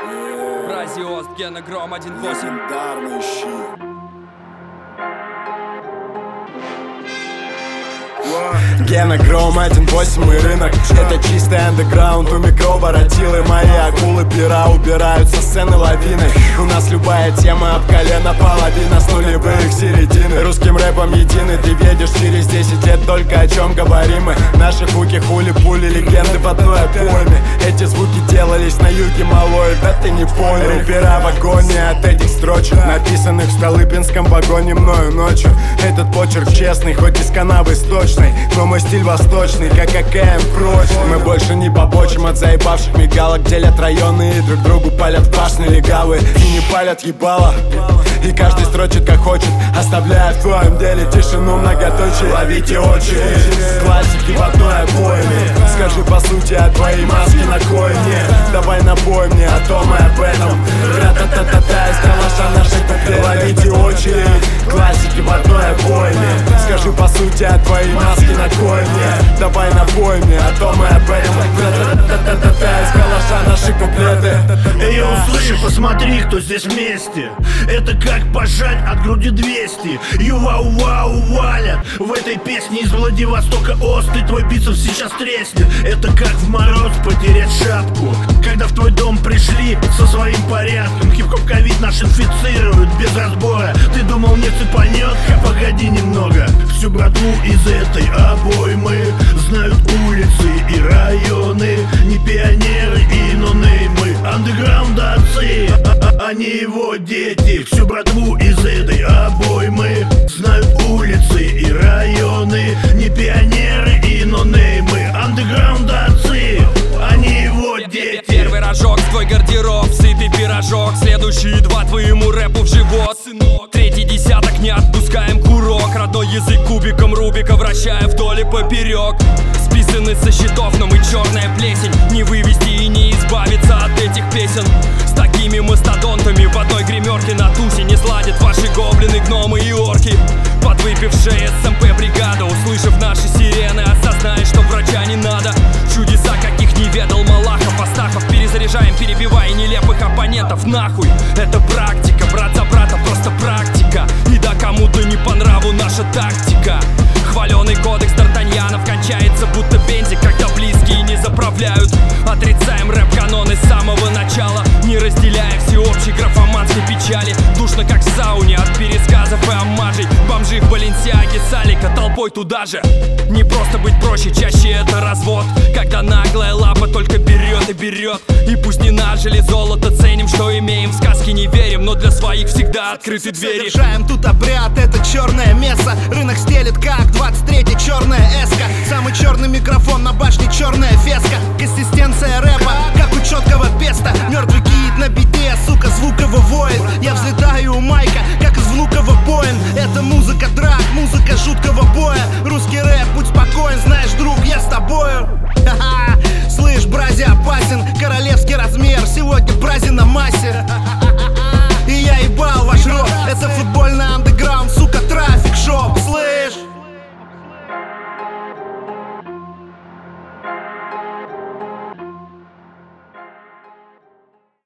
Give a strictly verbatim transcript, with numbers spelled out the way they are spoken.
Бразиост, Гена Гром один восемь. Легендарный щит. Гена Гром один восемь и рынок. Это чистый андеграунд, у микро воротилы. Мои акулы пера убирают со сцены лавины. У нас любая тема об колено половина. С нулевых середины русским рэпом единый. Ты видишь через десять лет только о чем говорим мы. Наши хуки, хули, пули, легенды в одной обойме. Эти звуки делались на юге малой, да ты не понял. Рэпера в агонии от этих строчек, написанных в Столыпинском вагоне мною ночью. Этот почерк честный, хоть из канавы сточной, но мой стиль восточный, как АКМ прочный. Мы больше не побочим от заебавших мигалок. Делят районы и друг другу палят башни легавы. И не палят ебало, и каждый строчит как хочет, оставляя в твоем деле тишину многоточие. Ловите очередь, классики в одной обойме. Скажи по сути о твоей маске на койне. Давай напой мне о том и об этом. Ра-та-та-та-та, из калаша нашей куплеты. Ловите очередь, классики в одной обойме. Скажи по сути о твоей маске на койне. Давай напой мне о том и об этом. Ра-та-та-та-та, из калаша наши куплеты. Эй, услыши, посмотри, кто здесь вместе. Это как пожать от груди двести. Ю-вау-вау валят. В этой песне из Владивостока острый твой бицепс сейчас треснет. Это как в мороз потерять шапку, когда в твой дом пришли со своим порядком. Хип-хоп ковид наш инфицируют без разбора. Ты думал не цепанет? Погоди немного. Всю братву из этой обоймы знают улицы и районы. Не пионеры и нонеймы, андеграундовцы, они его дети. Всю братву из этой обоймы знают улицы и районы. Не пионеры и нонеймы, андеграундовцы, они его дети. Первый рожок в твой гардероб, сытый пирожок. Следующие два твоему рэпу в живот, сынок. Третий десяток не отпускаем курок. Родной язык кубиком Рубика вращая вдоль и поперек. Списаны со счетов, но мы черная плесень. Не вывести и не избавиться от этих песен. С такими мастодонтами в одной гримерке на тусе не сладят ваши гоблины, гномы и орки. Подвыпившая СМП бригада, услышав наши сирены, осознаешь, что врача не надо. Чудеса, каких не ведал Малахов, Астахов. Перезаряжаем, перебивая нелепых оппонентов. Нахуй, это практика, брат за брата, просто практика. И да кому-то не по нраву наша тактика. Хваленый кодекс Д'Артаньянов кончается будто бензин, когда близкие не заправляют. Отрицаем рэп-каноны с самого начала, не разделяя всеобщей графоманской печали. Душно как в сауне от пересказов и оммажей. Бомжи в Баленсиаге, Салика толпой туда же. Не просто быть проще, чаще это развод, когда наглая лапа только берет и берет. И пусть не нажили золото, ценим, что имеем. В сказки не верим, но для своих всегда открыты двери. Совершаем тут обряд, это черное место. Рынок стелит как двадцать третья черная эска. Самый черный микрофон на башне, черная феска. Консистенция рэпа, как у четкого песта. Мертвый кит на бите, сука, звуково воет. Я взлетаю у майка, как из Внуково Боин. Это музыка драк, музыка жуткого